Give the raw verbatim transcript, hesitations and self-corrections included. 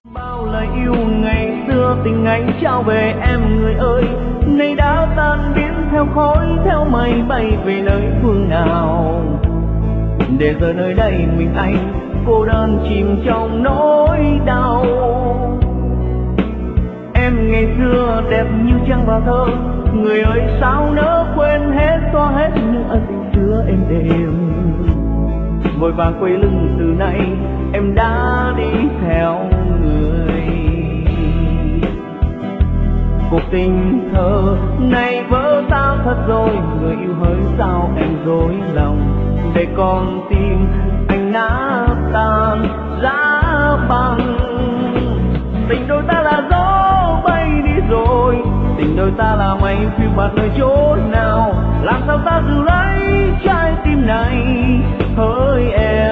Bao lời yêu ngày xưa tình anh trao về em người ơi, nay đã tan biến theo khói theo mây bay về nơi phương nào, để giờ nơi đây mình anh cô đơn chìm trong nỗi đau. Em ngày xưa đẹp như trăng và thơ, người ơi sao nỡ quên hết xóa hết những ân tình xưa êm đềm. Vội vàng quay lưng từ nay em đã đi theo người. Cuộc tình thơ này vỡ tan thật rồi, người yêu hỡi sao em dối lòng, để con tim anh nát tan giá băng. Tình đôi ta là gió bay đi rồi, tình đôi ta là mây phiêu bạt nơi chỗ nào, làm sao ta giữ lấy trái tim này hỡi em.